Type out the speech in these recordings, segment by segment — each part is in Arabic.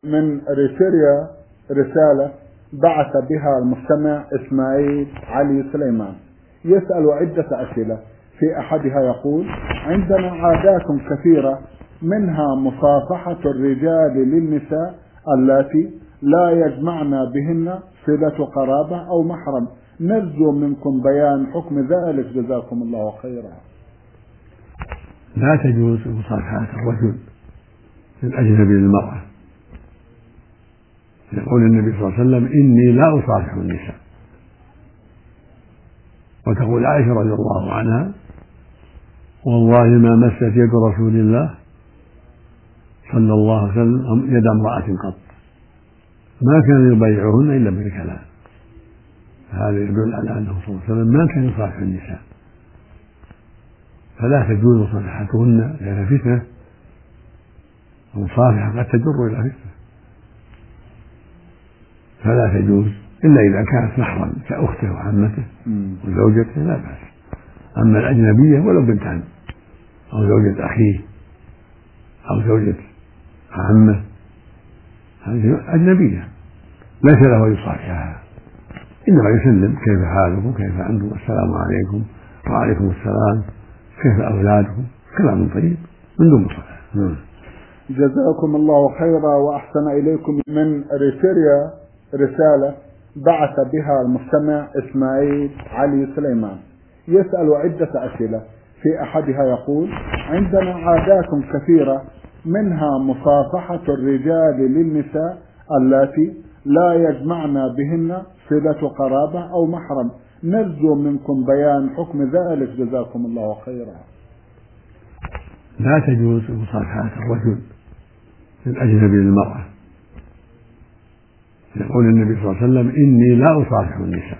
من إريتريا رسالة بعث بها المستمع إسماعيل علي سليمان، يسأل عدة أسئلة. في أحدها يقول: عندنا عادات كثيرة، منها مصافحة الرجال للنساء اللاتي لا يجمعنا بهن صلة قرابة أو محرم، نرجو منكم بيان حكم ذلك جزاكم الله خيرا. لا تجوز مصافحة الرجل الأجنبي للمرأة. يقول النبي صلى الله عليه وسلم: إني لا أصافح النساء. وتقول عائشة رضي الله عنها: والله ما مست يد رسول الله صلى الله عليه وسلم يد امرأة قط، ما كان يبايعهن إلا بالكلام. هذا يدل على أنه صلى الله عليه وسلم ما كان يصافح النساء، فلا تجوز مصافحتهن لأنها فتنة. المصافحة قد تجر إلى فتنة، فلا تجوز إلا إذا كانت محرم كأخته وعمته وزوجته لا بأس. أما الأجنبية ولو بنت عم أو زوجة أخيه أو زوجة عمه، هذه أجنبية ليس له يصافحها، إنما يسلم: كيف حالكم، كيف أنتم، السلام عليكم، وعليكم السلام، كيف أولادكم، كلام طيب من دون مصافحة. جزاكم الله خيرا وأحسن إليكم. من إريتريا رسالة بعث بها المستمع إسماعيل علي سليمان، يسأل عدة أسئلة. في أحدها يقول: عندنا عادات كثيرة، منها مصافحة الرجال للنساء اللاتي لا يجمعنا بهن صلة قرابة أو محرم، نرجو منكم بيان حكم ذلك جزاكم الله خيرا. لا تجوز مصافحة الرجل الأجنبي للمرأة. يقول النبي صلى الله عليه وسلم: إني لا أصافح النساء.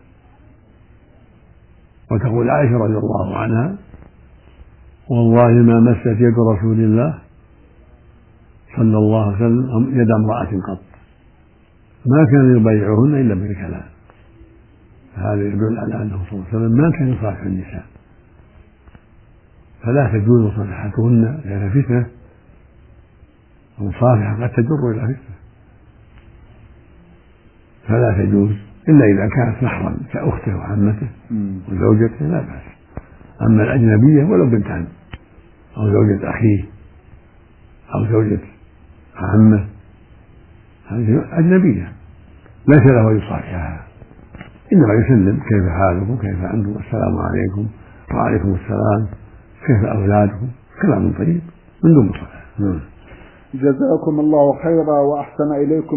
وتقول عائشة رضي الله عنها: والله ما مست يد رسول الله صلى الله عليه وسلم يد امرأة قط، ما كان يبايعهن إلا بالكلام. هذا يدل على أنه صلى الله عليه وسلم ما كان يصافح النساء، فلا تجوز مصافحتهن لأنها فتنة. المصافحة قد تجر إلى فتنة، فلا تجوز إلا إذا كانت محرم كأخته وعمته وزوجته لا بأس. أما الأجنبية ولو بنت عم أو زوجة أخيه أو زوجة عمه، هذه أجنبية ليس له يصافحها، إنما يسلم: كيف حالكم، كيف أنتم، السلام عليكم، وعليكم السلام، كيف أولادكم، كلام طيب من دون مصافحة. جزاكم الله خيرا وأحسن إليكم.